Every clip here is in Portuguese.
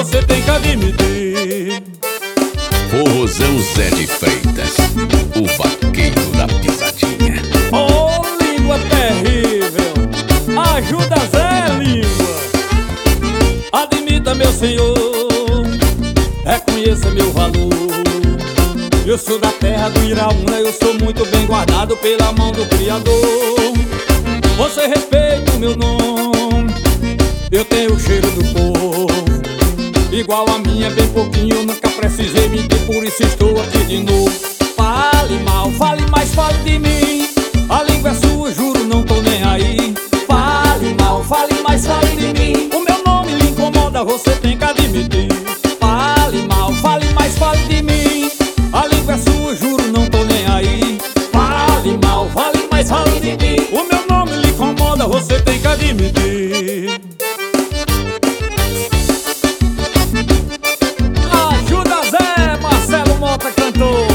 você tem que admitir. Forrozão Zé de Freitas, o vaqueiro da pisadinha. Oh, língua terrível, ajuda Zé Língua. Admita, meu senhor, reconheça meu valor. Eu sou da terra do Iraúna, eu sou muito bem guardado pela mão do Criador. Você respeita o meu nome, eu tenho o cheiro do povo. Igual a minha, bem pouquinho, eu nunca precisei mentir, por isso estou aqui de novo. Fale mal, fale mais, fale de mim. A língua é sua, juro, não tô nem aí. Fale mal, fale mais, fale de mim. O meu nome lhe incomoda, você tem que admitir. Fale mal, fale mais, fale de mim. A língua é sua, juro, não tô nem aí. Fale mal, fale mais, fale de mim. O meu nome lhe incomoda, você tem que admitir. Ajuda Zé, Marcelo Mota cantor.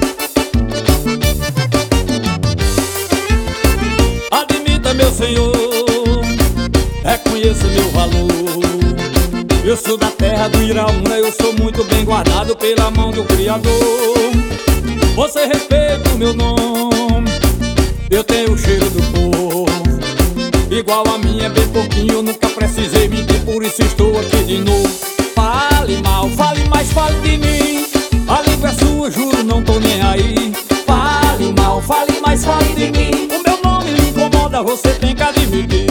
Admita, meu senhor, reconheça meu valor. Eu sou da terra do Iraúna, eu sou muito bem guardado pela mão do Criador. Você respeita o meu nome, eu tenho o cheiro do povo. Igual a minha, bem pouquinho, eu nunca precisei mentir, por isso estou aqui de novo. Fale mal, fale mais, fale de mim. A língua é sua, juro, não tô nem aí. Fale mal, fale mais, fale de mim. O meu nome lhe incomoda, você tem que admitir.